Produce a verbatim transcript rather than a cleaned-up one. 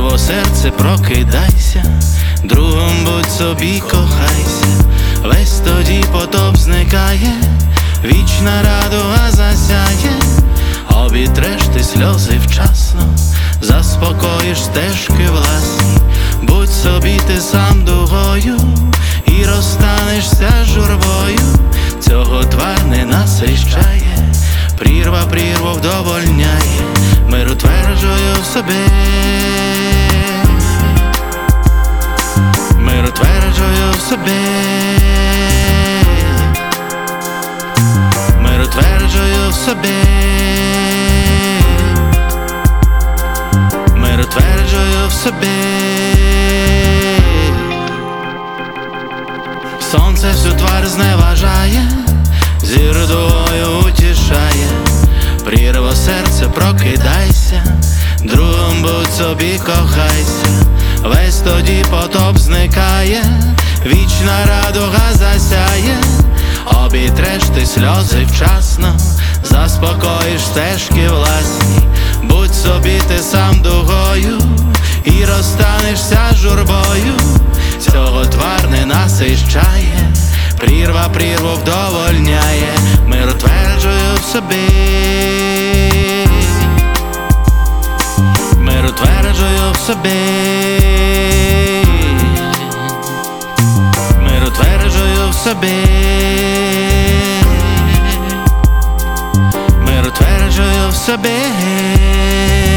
Прірво серце, прокидайся, другом будь собі, кохайся. Весь тоді потоп зникає, вічна радуга засяє. Обітреш ти сльози вчасно, заспокоїш стежки власні. Будь собі ти сам дугою і розстанешся журбою. Цього твар не насищає, прірва прірву вдовольняє. Мир утверджую в собі, мир утверджую в собі, мир утверджую в собі, мир утверджую в собі. Сонце всю твар зневажає, зір дугою утішає. Прірво серце, прокидайся, другом будь собі, кохайся. Весь тоді потоп зникає, вічна радуга засяє. Обітреш ти сльози вчасно, заспокоїш стежки власні. Будь собі ти сам дугою і розстанешся журбою. Цього твар не насищає, прірва прірву вдовольняє. Мир утверджую в собі, мир утверджую в собі, мир утверджую в собі, мир утверджую в собі.